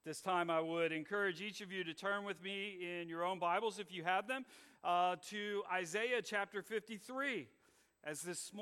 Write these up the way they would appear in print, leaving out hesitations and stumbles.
This time I would encourage each of you to turn with me in your own Bibles, if you have them, to Isaiah chapter 53. As this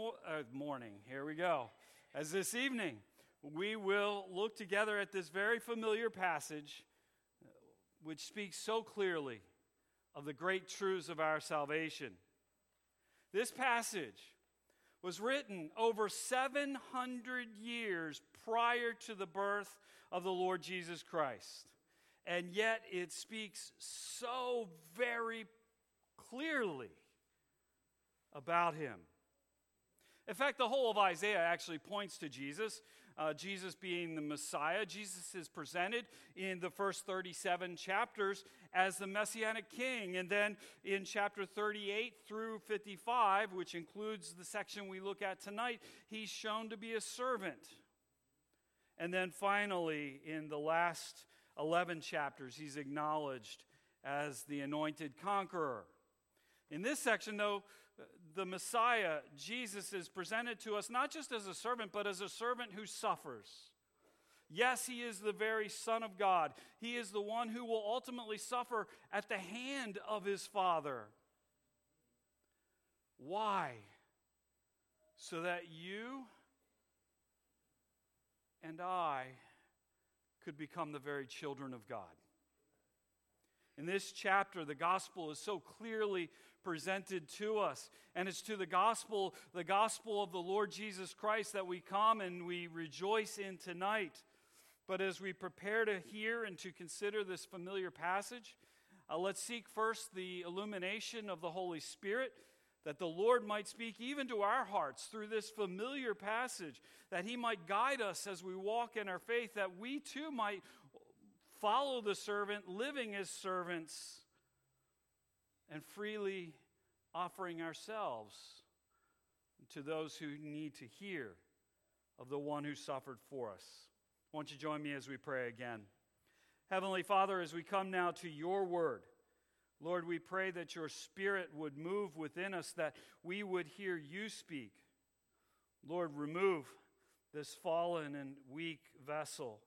as this evening, we will look together at this very familiar passage, which speaks so clearly of the great truths of our salvation. This passage was written over 700 years prior to the birth of the Lord Jesus Christ. And yet it speaks so very clearly about him. In fact, the whole of Isaiah actually points to Jesus, Jesus being the Messiah. Jesus is presented in the first 37 chapters as the Messianic King. And then in chapter 38 through 55, which includes the section we look at tonight, he's shown to be a servant. And then finally, in the last 11 chapters, he's acknowledged as the anointed conqueror. In this section, though, the Messiah, Jesus, is presented to us not just as a servant, but as a servant who suffers. Yes, he is the very Son of God. He is the one who will ultimately suffer at the hand of his Father. Why? So that you and I could become the very children of God. In this chapter, the gospel is so clearly presented to us. And it's to the gospel of the Lord Jesus Christ, that we come and we rejoice in tonight. But as we prepare to hear and to consider this familiar passage, let's seek first the illumination of the Holy Spirit, that the Lord might speak even to our hearts through this familiar passage, that he might guide us as we walk in our faith, that we too might follow the servant, living as servants, and freely offering ourselves to those who need to hear of the one who suffered for us. Won't you join me as we pray again? Heavenly Father, as we come now to your word, Lord, we pray that your Spirit would move within us, that we would hear you speak. Lord, remove this fallen and weak vessel.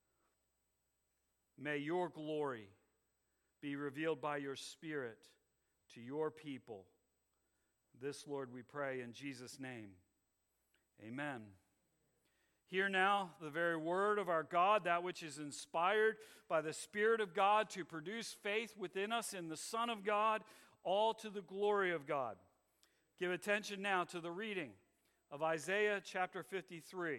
May your glory be revealed by your Spirit to your people. This, Lord, we pray in Jesus' name. Amen. Hear now the very word of our God, that which is inspired by the Spirit of God to produce faith within us in the Son of God, all to the glory of God. Give attention now to the reading of Isaiah chapter 53.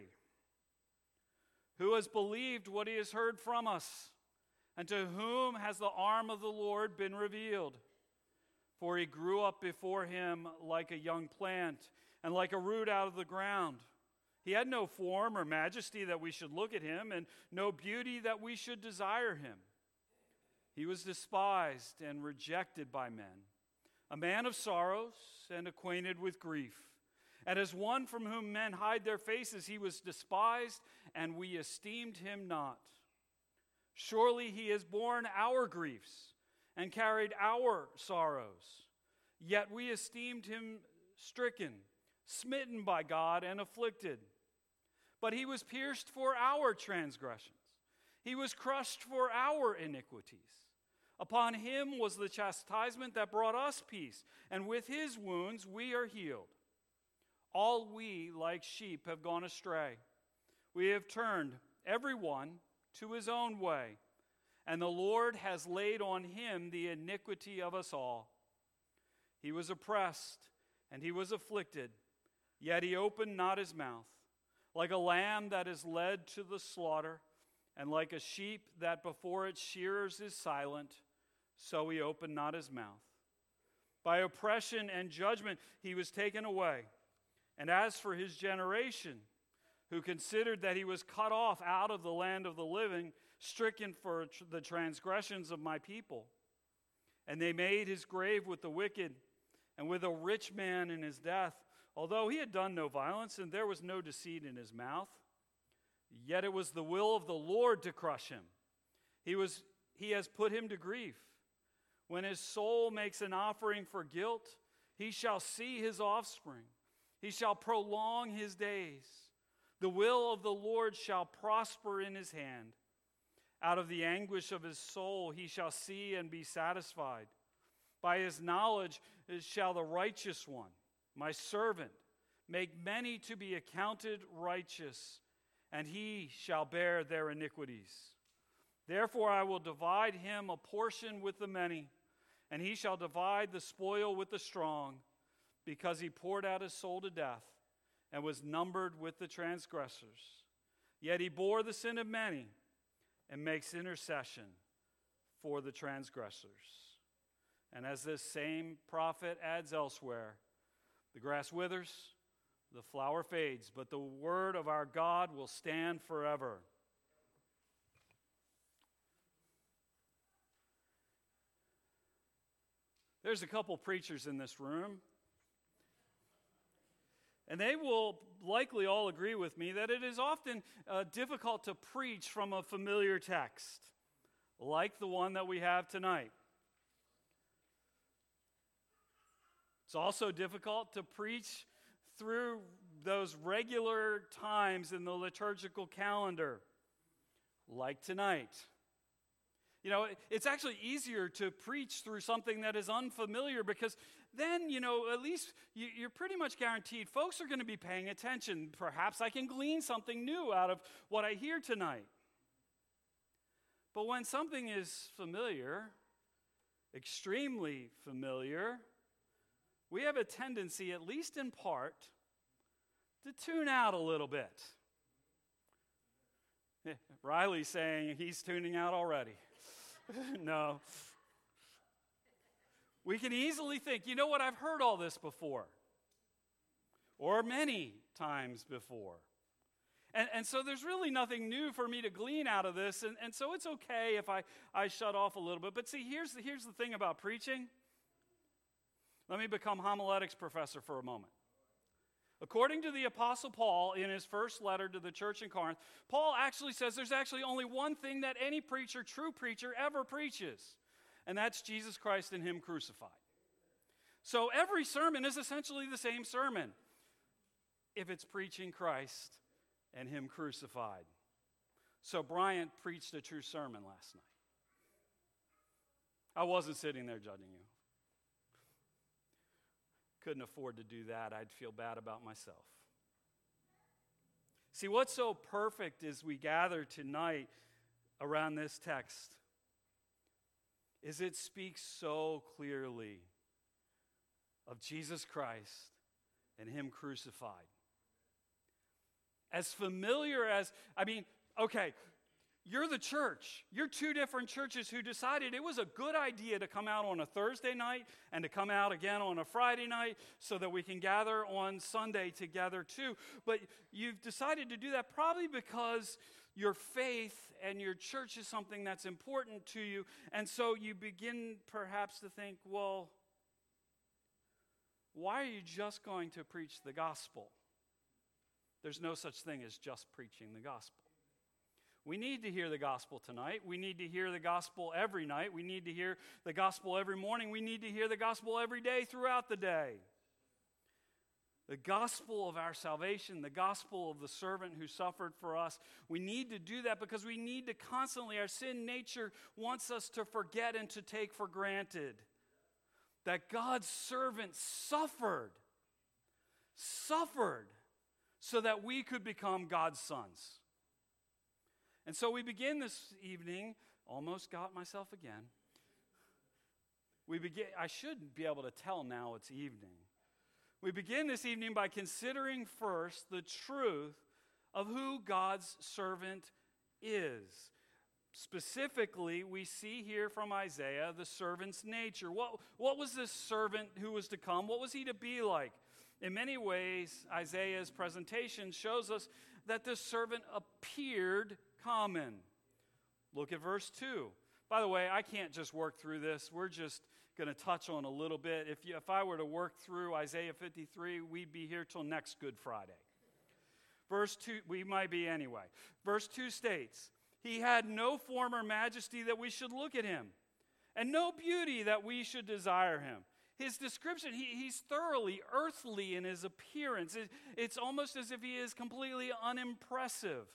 Who has believed what he has heard from us? And to whom has the arm of the Lord been revealed? For he grew up before him like a young plant, and like a root out of the ground. He had no form or majesty that we should look at him, and no beauty that we should desire him. He was despised and rejected by men, a man of sorrows and acquainted with grief. And as one from whom men hide their faces, he was despised, and we esteemed him not. Surely he has borne our griefs and carried our sorrows. Yet we esteemed him stricken, smitten by God, and afflicted. But he was pierced for our transgressions. He was crushed for our iniquities. Upon him was the chastisement that brought us peace, and with his wounds we are healed. All we, like sheep, have gone astray. We have turned, every one, to his own way, and the Lord has laid on him the iniquity of us all. He was oppressed, and he was afflicted, yet he opened not his mouth. Like a lamb that is led to the slaughter, and like a sheep that before its shearers is silent, so he opened not his mouth. By oppression and judgment he was taken away. And as for his generation, who considered that he was cut off out of the land of the living, stricken for the transgressions of my people. And they made his grave with the wicked, and with a rich man in his death, although he had done no violence, and there was no deceit in his mouth. Yet it was the will of the Lord to crush him. He has put him to grief. When his soul makes an offering for guilt, he shall see his offspring. He shall prolong his days. The will of the Lord shall prosper in his hand. Out of the anguish of his soul he shall see and be satisfied. By his knowledge shall the righteous one, my servant, make many to be accounted righteous, and he shall bear their iniquities. Therefore I will divide him a portion with the many, and he shall divide the spoil with the strong, because he poured out his soul to death and was numbered with the transgressors. Yet he bore the sin of many and makes intercession for the transgressors. And as this same prophet adds elsewhere, the grass withers, the flower fades, but the word of our God will stand forever. There's a couple preachers in this room, and they will likely all agree with me that it is often difficult to preach from a familiar text, like the one that we have tonight. It's also difficult to preach through those regular times in the liturgical calendar, like tonight. You know, it's actually easier to preach through something that is unfamiliar, because then, you know, at least you're pretty much guaranteed folks are going to be paying attention. Perhaps I can glean something new out of what I hear tonight. But when something is familiar, extremely familiar, we have a tendency, at least in part, to tune out a little bit. Riley's saying he's tuning out already. No. We can easily think, you know what, I've heard all this before. Or many times before. And so there's really nothing new for me to glean out of this, and so it's okay if I shut off a little bit. But see, here's the thing about preaching. Let me become homiletics professor for a moment. According to the Apostle Paul in his first letter to the church in Corinth, Paul actually says there's actually only one thing that any preacher, true preacher, ever preaches, and that's Jesus Christ and him crucified. So every sermon is essentially the same sermon if it's preaching Christ and him crucified. So Bryant preached a true sermon last night. I wasn't sitting there judging you. Couldn't afford to do that. I'd feel bad about myself. See, what's so perfect as we gather tonight around this text is it speaks so clearly of Jesus Christ and him crucified. As familiar as, okay, you're the church. You're two different churches who decided it was a good idea to come out on a Thursday night and to come out again on a Friday night so that we can gather on Sunday together too. But you've decided to do that probably because your faith and your church is something that's important to you. And so you begin perhaps to think, well, why are you just going to preach the gospel? There's no such thing as just preaching the gospel. We need to hear the gospel tonight. We need to hear the gospel every night. We need to hear the gospel every morning. We need to hear the gospel every day throughout the day. The gospel of our salvation, the gospel of the servant who suffered for us. We need to do that because we need to constantly, our sin nature wants us to forget and to take for granted that God's servant suffered so that we could become God's sons. And so we begin this evening, almost got myself again. I should be able to tell now it's evening. We begin this evening by considering first the truth of who God's servant is. Specifically, we see here from Isaiah the servant's nature. What was this servant who was to come? What was he to be like? In many ways, Isaiah's presentation shows us that this servant appeared common. Look at verse 2. By the way, I can't just work through this. We're just going to touch on a little bit. If I were to work through Isaiah 53, we'd be here till next Good Friday. Verse 2, we might be anyway. Verse 2 states, he had no form or majesty that we should look at him, and no beauty that we should desire him. His description, he's thoroughly earthly in his appearance. It's almost as if he is completely unimpressive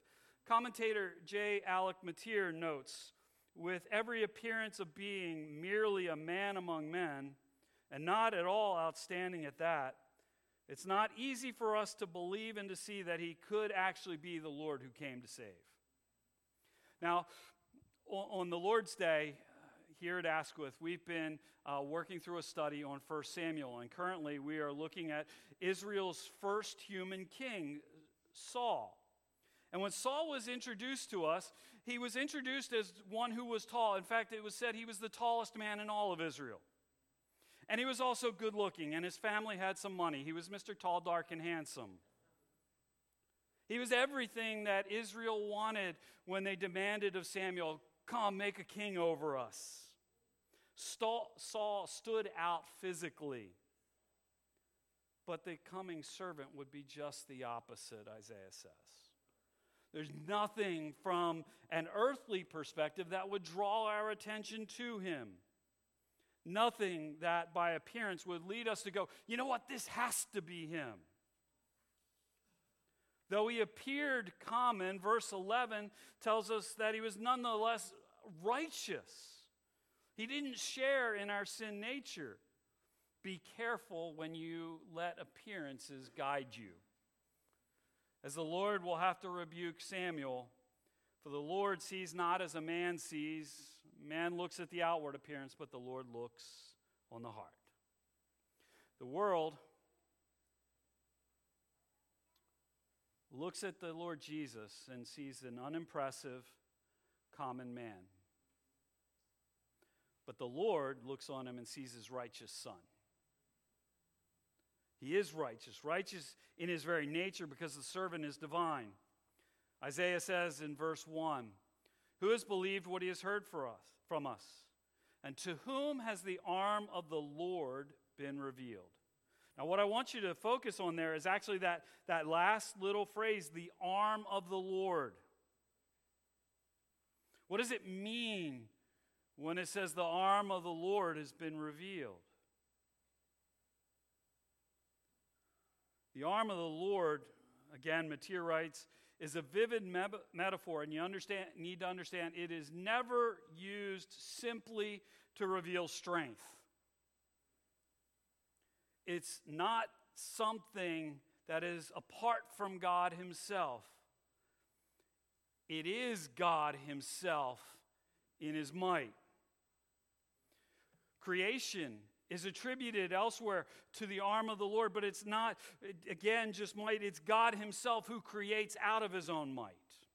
Commentator J. Alec Matier notes, with every appearance of being merely a man among men, and not at all outstanding at that, it's not easy for us to believe and to see that he could actually be the Lord who came to save. Now, on the Lord's Day, here at Asquith, we've been working through a study on 1 Samuel, and currently we are looking at Israel's first human king, Saul. And when Saul was introduced to us, he was introduced as one who was tall. In fact, it was said he was the tallest man in all of Israel. And he was also good looking, and his family had some money. He was Mr. Tall, Dark, and Handsome. He was everything that Israel wanted when they demanded of Samuel, come, make a king over us. Saul stood out physically, but the coming servant would be just the opposite, Isaiah says. There's nothing from an earthly perspective that would draw our attention to him. Nothing that by appearance would lead us to go, you know what, this has to be him. Though he appeared common, verse 11 tells us that he was nonetheless righteous. He didn't share in our sin nature. Be careful when you let appearances guide you. As the Lord will have to rebuke Samuel, for the Lord sees not as a man sees. Man looks at the outward appearance, but the Lord looks on the heart. The world looks at the Lord Jesus and sees an unimpressive, common man. But the Lord looks on him and sees his righteous son. He is righteous in his very nature because the servant is divine. Isaiah says in verse 1, who has believed what he has heard from us? And to whom has the arm of the Lord been revealed? Now what I want you to focus on there is actually that last little phrase, the arm of the Lord. What does it mean when it says the arm of the Lord has been revealed? The arm of the Lord, again, Matier writes, is a vivid metaphor, and you need to understand it is never used simply to reveal strength. It's not something that is apart from God himself. It is God himself in his might. Creation is attributed elsewhere to the arm of the Lord, but it's not, again, just might. It's God himself who creates out of his own might.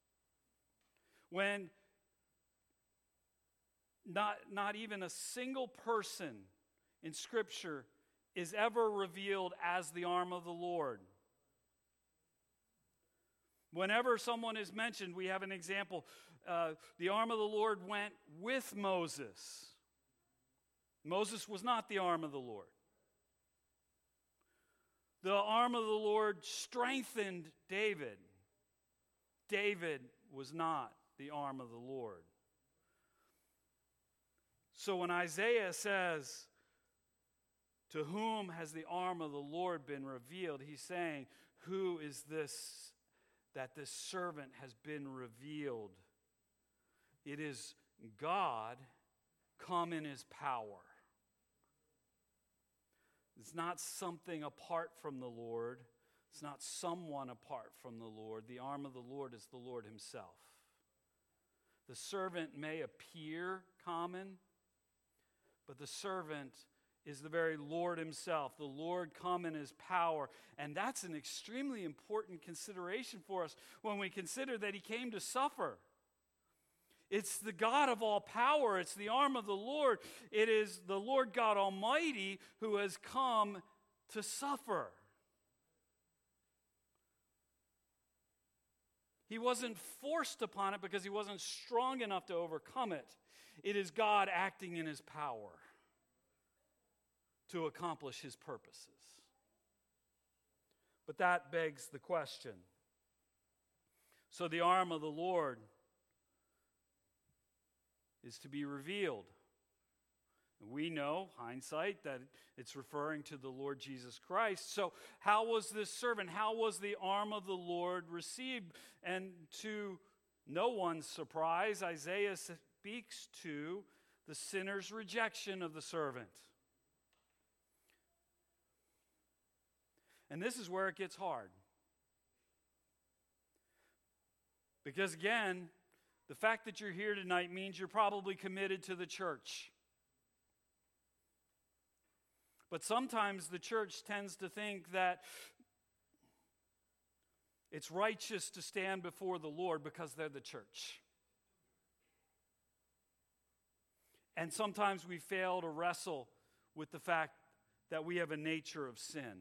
When not even a single person in Scripture is ever revealed as the arm of the Lord. Whenever someone is mentioned, we have an example. The arm of the Lord went with Moses. Moses was not the arm of the Lord. The arm of the Lord strengthened David. David was not the arm of the Lord. So when Isaiah says, to whom has the arm of the Lord been revealed? He's saying, who is this that this servant has been revealed? It is God come in his power. It's not something apart from the Lord. It's not someone apart from the Lord. The arm of the Lord is the Lord himself. The servant may appear common, but the servant is the very Lord himself. The Lord come in his power. And that's an extremely important consideration for us when we consider that he came to suffer. It's the God of all power. It's the arm of the Lord. It is the Lord God Almighty who has come to suffer. He wasn't forced upon it because he wasn't strong enough to overcome it. It is God acting in his power to accomplish his purposes. But that begs the question. So the arm of the Lord is to be revealed. We know, hindsight, that it's referring to the Lord Jesus Christ. So how was this servant, how was the arm of the Lord received? And to no one's surprise, Isaiah speaks to the sinner's rejection of the servant. And this is where it gets hard. Because again, the fact that you're here tonight means you're probably committed to the church. But sometimes the church tends to think that it's righteous to stand before the Lord because they're the church. And sometimes we fail to wrestle with the fact that we have a nature of sin.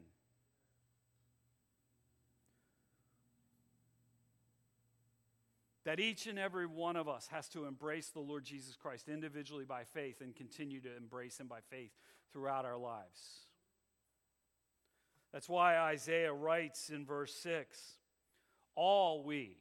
That each and every one of us has to embrace the Lord Jesus Christ individually by faith and continue to embrace Him by faith throughout our lives. That's why Isaiah writes in verse 6, all we.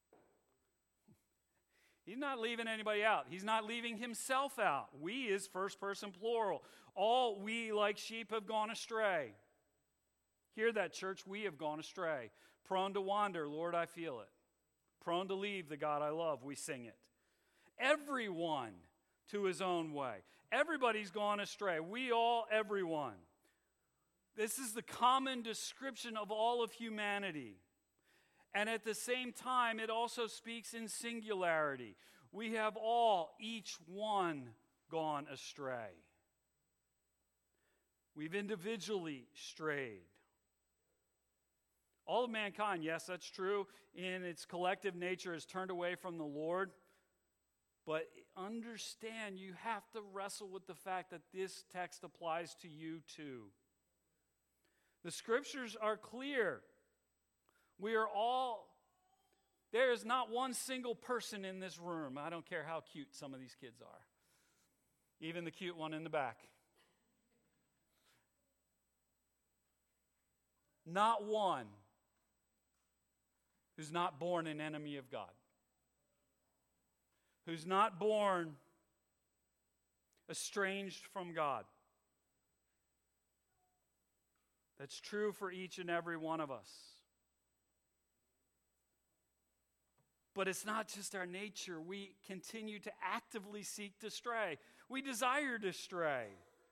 He's not leaving anybody out. He's not leaving himself out. We is first person plural. All we like sheep have gone astray. Hear that, church. We have gone astray. Prone to wander, Lord, I feel it. Prone to leave the God I love, we sing it. Everyone to his own way. Everybody's gone astray. We all, everyone. This is the common description of all of humanity. And at the same time, it also speaks in singularity. We have all, each one, gone astray. We've individually strayed. All of mankind, yes, that's true, in its collective nature has turned away from the Lord. But understand, you have to wrestle with the fact that this text applies to you too. The scriptures are clear. We are all, there is not one single person in this room. I don't care how cute some of these kids are. Even the cute one in the back. Not one who's not born an enemy of God. Who's not born estranged from God. That's true for each and every one of us. But it's not just our nature. We continue to actively seek to stray. We desire to stray.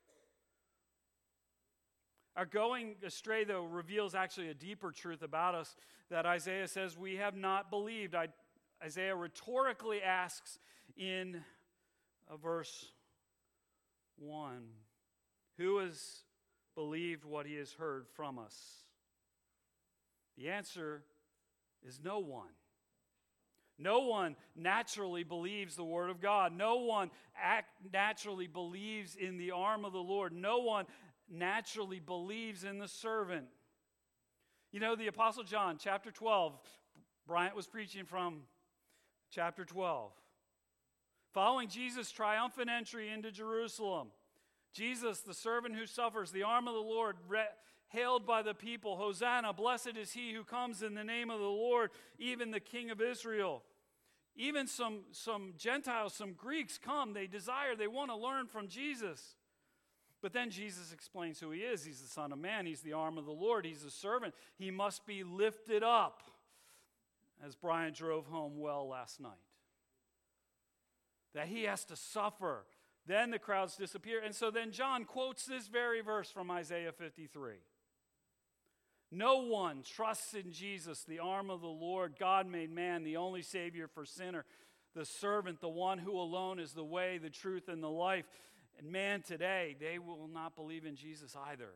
Our going astray, though, reveals actually a deeper truth about us that Isaiah says we have not believed. Isaiah rhetorically asks in verse 1, who has believed what he has heard from us? The answer is no one. No one naturally believes the word of God. No one naturally believes in the arm of the Lord. No one naturally believes in the servant. You know, the Apostle John, chapter 12, Bryant was preaching from chapter 12. Following Jesus' triumphant entry into Jerusalem, Jesus, the servant who suffers, the arm of the Lord, hailed by the people, Hosanna, blessed is he who comes in the name of the Lord, even the King of Israel. Even some Gentiles, some Greeks come, they want to learn from Jesus. But then Jesus explains who he is. He's the Son of Man. He's the arm of the Lord. He's a servant. He must be lifted up, as Brian drove home well last night. That he has to suffer. Then the crowds disappear. And so then John quotes this very verse from Isaiah 53. No one trusts in Jesus, the arm of the Lord, God made man, the only Savior for sinner, the servant, the one who alone is the way, the truth, and the life. And man, today, they will not believe in Jesus either.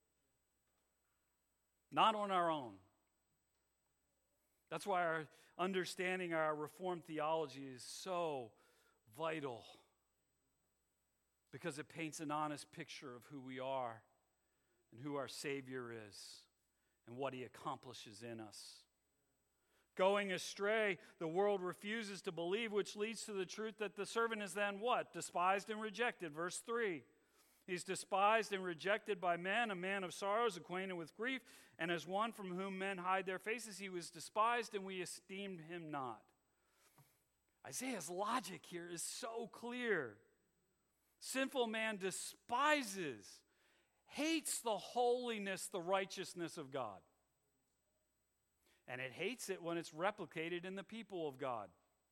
Not on our own. That's why our understanding our Reformed theology is so vital. Because it paints an honest picture of who we are and who our Savior is and what He accomplishes in us. Going astray, the world refuses to believe, which leads to the truth that the servant is then what? Despised and rejected. Verse 3. He's despised and rejected by men, a man of sorrows, acquainted with grief, and as one from whom men hide their faces, he was despised and we esteemed him not. Isaiah's logic here is so clear. Sinful man despises, hates the holiness, the righteousness of God. And it hates it when it's replicated in the people of God.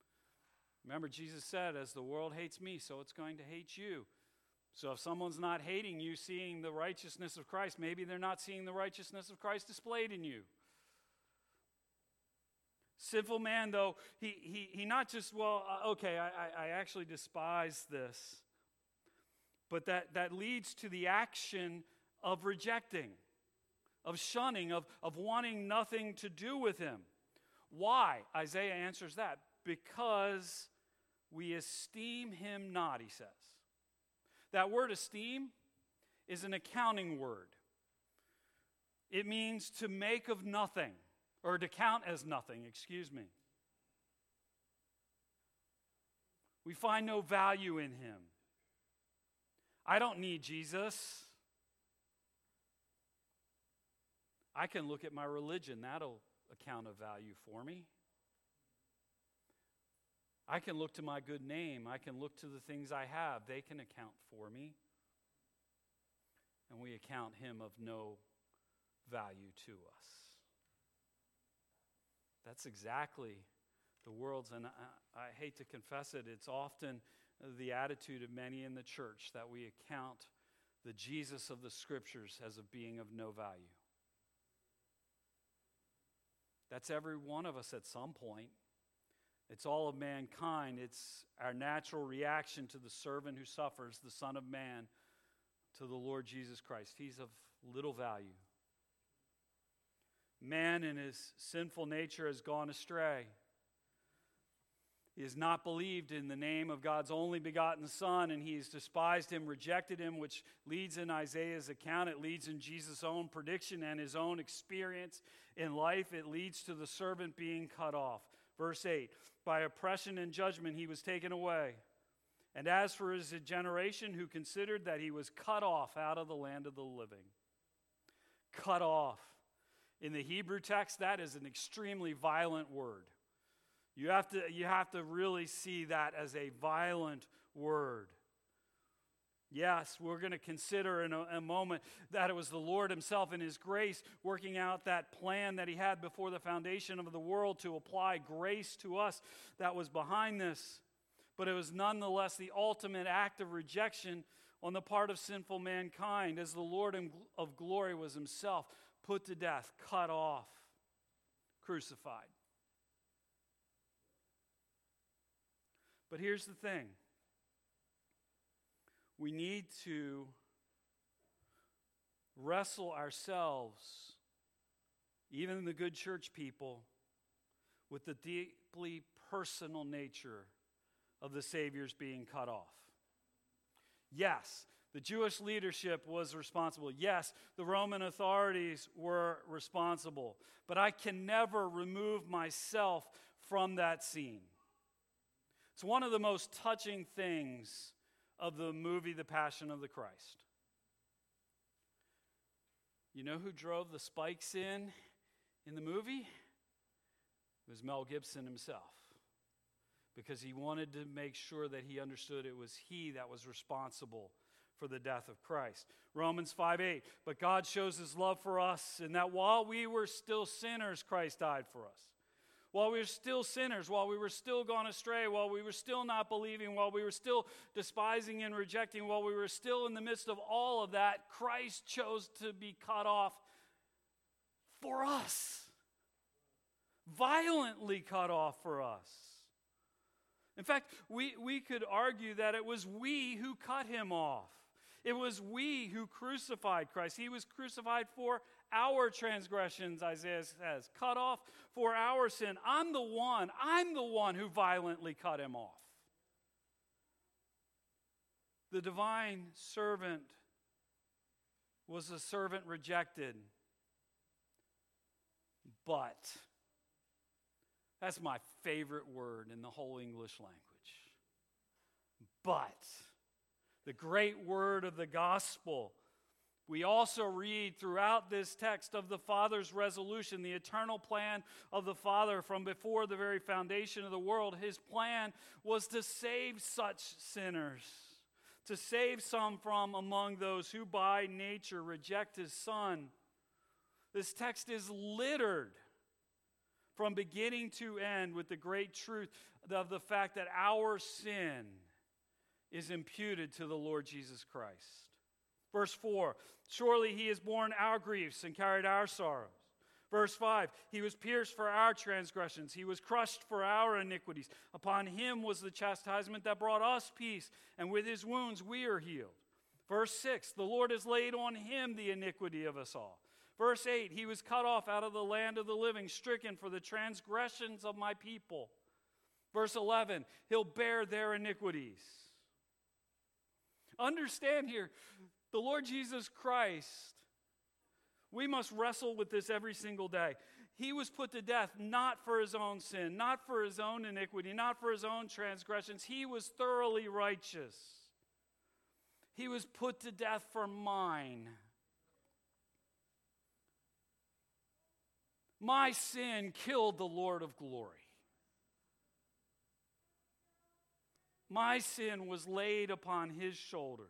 Remember, Jesus said, as the world hates me, so it's going to hate you. So if someone's not hating you, seeing the righteousness of Christ, maybe they're not seeing the righteousness of Christ displayed in you. Sinful man, though, he not just, I actually despise this. But that leads to the action of rejecting, of shunning, of wanting nothing to do with him. Why? Isaiah answers that. Because we esteem him not, he says. That word esteem is an accounting word. It means to make of nothing, or to count as nothing, excuse me. We find no value in him. I don't need Jesus. I can look at my religion. That'll account of value for me. I can look to my good name. I can look to the things I have. They can account for me. And we account him of no value to us. That's exactly the world's, and I hate to confess it, it's often the attitude of many in the church that we account the Jesus of the Scriptures as a being of no value. That's every one of us at some point. It's all of mankind. It's our natural reaction to the servant who suffers, the Son of Man, to the Lord Jesus Christ. He's of little value. Man in his sinful nature has gone astray. He has not believed in the name of God's only begotten Son, and he has despised him, rejected him, which leads in Isaiah's account. It leads in Jesus' own prediction and his own experience in life. It leads to the servant being cut off. Verse 8, by oppression and judgment he was taken away. And as for his generation, who considered that he was cut off out of the land of the living. Cut off. In the Hebrew text, that is an extremely violent word. You have to really see that as a violent word. Yes, we're going to consider in a moment that it was the Lord himself in his grace working out that plan that he had before the foundation of the world to apply grace to us that was behind this. But it was nonetheless the ultimate act of rejection on the part of sinful mankind, as the Lord of glory was himself put to death, cut off, crucified. But here's the thing. We need to wrestle ourselves, even the good church people, with the deeply personal nature of the Savior's being cut off. Yes, the Jewish leadership was responsible. Yes, the Roman authorities were responsible. But I can never remove myself from that scene. It's one of the most touching things of the movie The Passion of the Christ. You know who drove the spikes in the movie? It was Mel Gibson himself. Because he wanted to make sure that he understood it was he that was responsible for the death of Christ. Romans 5:8, but God shows his love for us in that while we were still sinners, Christ died for us. While we were still sinners, while we were still gone astray, while we were still not believing, while we were still despising and rejecting, while we were still in the midst of all of that, Christ chose to be cut off for us. Violently cut off for us. In fact, we could argue that it was we who cut him off. It was we who crucified Christ. He was crucified for our transgressions, Isaiah says, cut off for our sin. I'm the one who violently cut him off. The divine servant was a servant rejected. But, that's my favorite word in the whole English language. But, the great word of the gospel. We also read throughout this text of the Father's resolution, the eternal plan of the Father from before the very foundation of the world. His plan was to save such sinners, to save some from among those who by nature reject his Son. This text is littered from beginning to end with the great truth of the fact that our sin is imputed to the Lord Jesus Christ. Verse 4, surely he has borne our griefs and carried our sorrows. Verse 5, he was pierced for our transgressions. He was crushed for our iniquities. Upon him was the chastisement that brought us peace, and with his wounds we are healed. Verse 6, the Lord has laid on him the iniquity of us all. Verse 8, he was cut off out of the land of the living, stricken for the transgressions of my people. Verse 11, he'll bear their iniquities. Understand here, the Lord Jesus Christ, we must wrestle with this every single day. He was put to death not for his own sin, not for his own iniquity, not for his own transgressions. He was thoroughly righteous. He was put to death for mine. My sin killed the Lord of glory. My sin was laid upon his shoulders.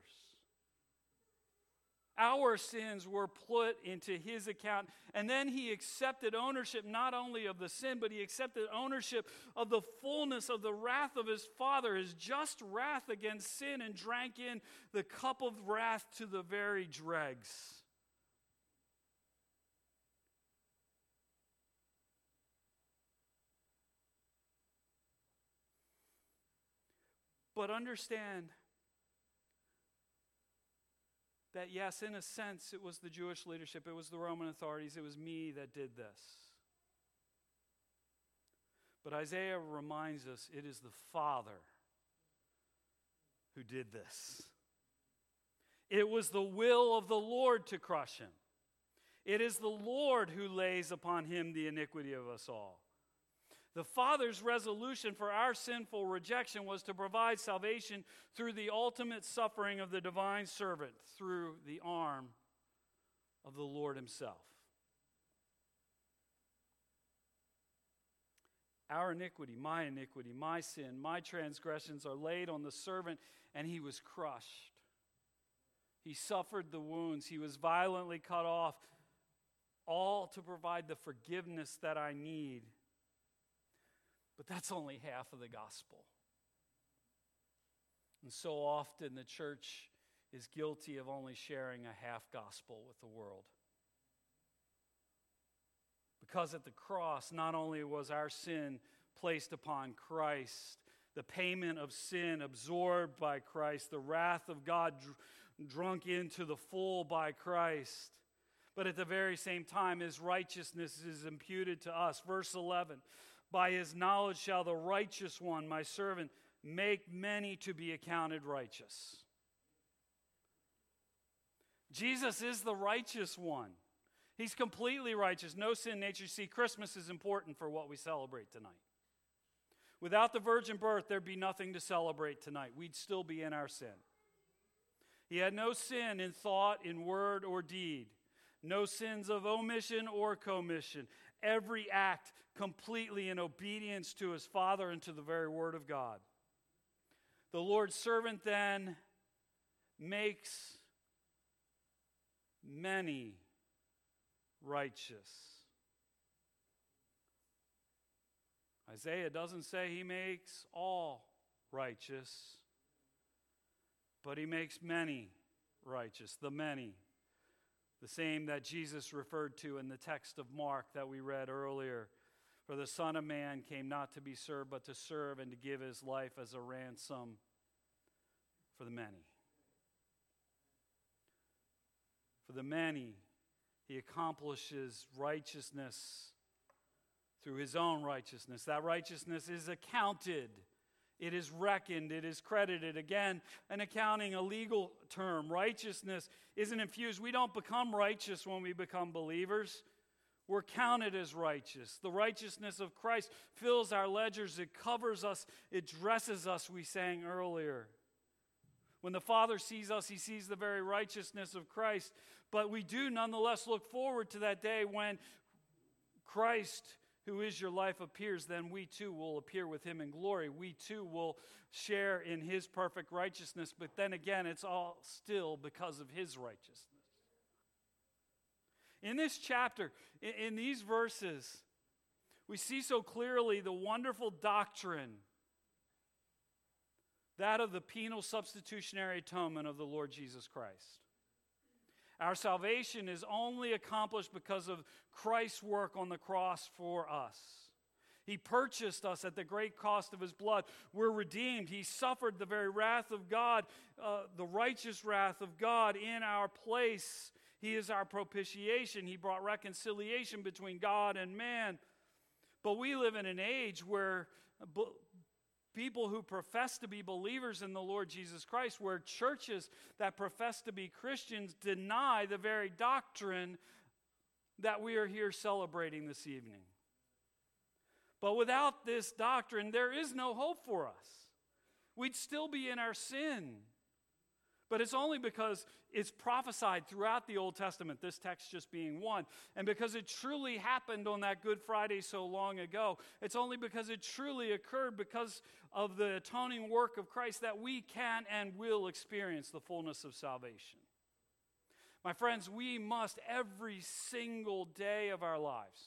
Our sins were put into his account. And then he accepted ownership not only of the sin, but he accepted ownership of the fullness of the wrath of his Father, his just wrath against sin, and drank in the cup of wrath to the very dregs. But understand that, yes, in a sense, it was the Jewish leadership, it was the Roman authorities, it was me that did this. But Isaiah reminds us it is the Father who did this. It was the will of the Lord to crush him. It is the Lord who lays upon him the iniquity of us all. The Father's resolution for our sinful rejection was to provide salvation through the ultimate suffering of the divine servant, through the arm of the Lord himself. Our iniquity, my sin, my transgressions are laid on the servant, and he was crushed. He suffered the wounds. He was violently cut off, all to provide the forgiveness that I need. But that's only half of the gospel. And so often the church is guilty of only sharing a half gospel with the world. Because at the cross, not only was our sin placed upon Christ, the payment of sin absorbed by Christ, the wrath of God drunk into the full by Christ, but at the very same time, his righteousness is imputed to us. Verse 11, by his knowledge shall the righteous one, my servant, make many to be accounted righteous. Jesus is the righteous one. He's completely righteous, no sin nature. See, Christmas is important for what we celebrate tonight. Without the virgin birth, there'd be nothing to celebrate tonight. We'd still be in our sin. He had no sin in thought, in word, or deed. No sins of omission or commission. Every act completely in obedience to his Father and to the very word of God. The Lord's servant then makes many righteous. Isaiah doesn't say he makes all righteous, but he makes many righteous, the many. The same that Jesus referred to in the text of Mark that we read earlier. For the Son of Man came not to be served, but to serve and to give his life as a ransom for the many. For the many, he accomplishes righteousness through his own righteousness. That righteousness is accounted. It is reckoned. It is credited. Again, an accounting, a legal term. Righteousness isn't infused. We don't become righteous when we become believers. We're counted as righteous. The righteousness of Christ fills our ledgers. It covers us. It dresses us, we sang earlier. When the Father sees us, he sees the very righteousness of Christ. But we do nonetheless look forward to that day when Christ, who is your life, appears. Then we too will appear with him in glory. We too will share in his perfect righteousness. But then again, it's all still because of his righteousness. In this chapter, in these verses, we see so clearly the wonderful doctrine that of the penal substitutionary atonement of the Lord Jesus Christ. Our salvation is only accomplished because of Christ's work on the cross for us. He purchased us at the great cost of his blood. We're redeemed. He suffered the very wrath of God, the righteous wrath of God in our place. He is our propitiation. He brought reconciliation between God and man. But we live in an age where people who profess to be believers in the Lord Jesus Christ, where churches that profess to be Christians deny the very doctrine that we are here celebrating this evening. But without this doctrine, there is no hope for us. We'd still be in our sin. But it's only because it's prophesied throughout the Old Testament, this text just being one, and because it truly happened on that Good Friday so long ago. It's only because it truly occurred because of the atoning work of Christ that we can and will experience the fullness of salvation. My friends, we must every single day of our lives.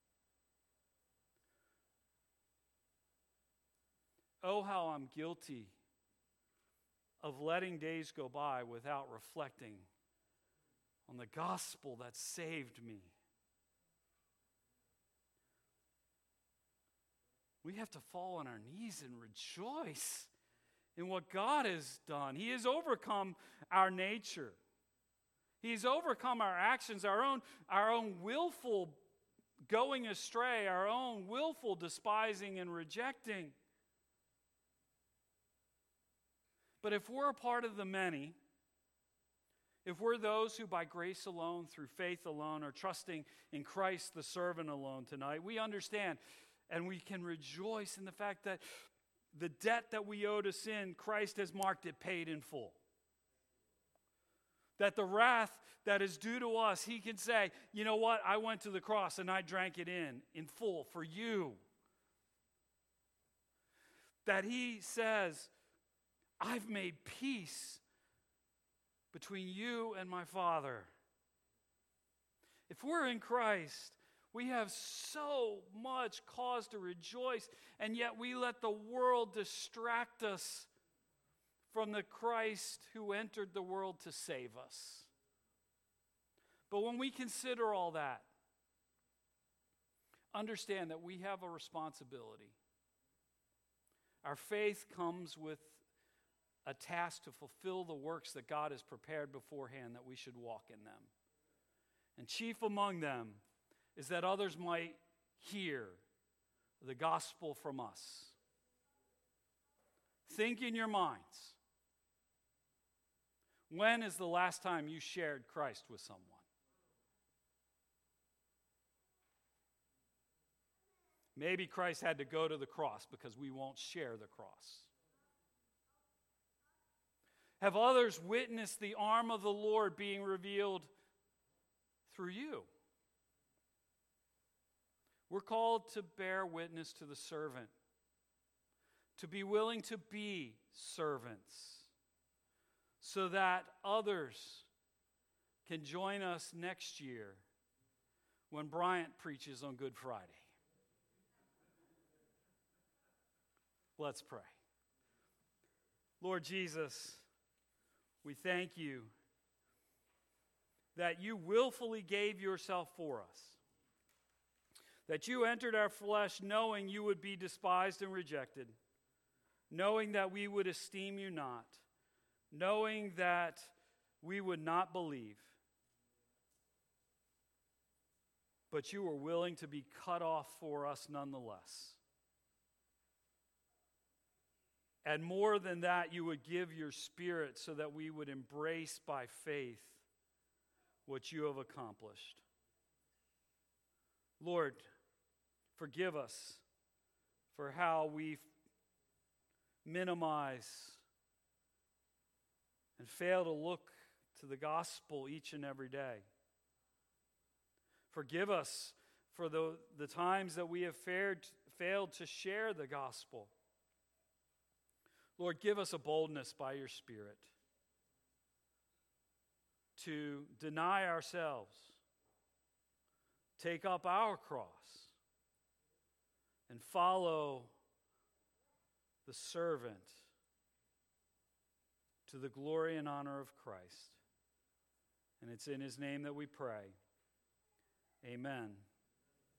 Oh, how I'm guilty of letting days go by without reflecting on the gospel that saved me. We have to fall on our knees and rejoice in what God has done. He has overcome our nature. He's overcome our actions, our own willful going astray, our own willful despising and rejecting. But if we're a part of the many, if we're those who by grace alone, through faith alone, are trusting in Christ the servant alone tonight, we understand and we can rejoice in the fact that the debt that we owe to sin, Christ has marked it paid in full. That the wrath that is due to us, he can say, you know what, I went to the cross and I drank it in full for you. That he says, I've made peace between you and my Father. If we're in Christ, we have so much cause to rejoice, and yet we let the world distract us from the Christ who entered the world to save us. But when we consider all that, understand that we have a responsibility. Our faith comes with a task to fulfill the works that God has prepared beforehand that we should walk in them. And chief among them is that others might hear the gospel from us. Think in your minds. When is the last time you shared Christ with someone? Maybe Christ had to go to the cross because we won't share the cross. Have others witnessed the arm of the Lord being revealed through you? We're called to bear witness to the servant, to be willing to be servants, so that others can join us next year when Bryant preaches on Good Friday. Let's pray. Lord Jesus, we thank you that you willfully gave yourself for us, that you entered our flesh knowing you would be despised and rejected, knowing that we would esteem you not, knowing that we would not believe, but you were willing to be cut off for us nonetheless. And more than that, you would give your Spirit so that we would embrace by faith what you have accomplished. Lord, forgive us for how we minimize and fail to look to the gospel each and every day. Forgive us for the times that we have failed to share the gospel. Lord, give us a boldness by your Spirit to deny ourselves, take up our cross, and follow the servant to the glory and honor of Christ. And it's in his name that we pray. Amen.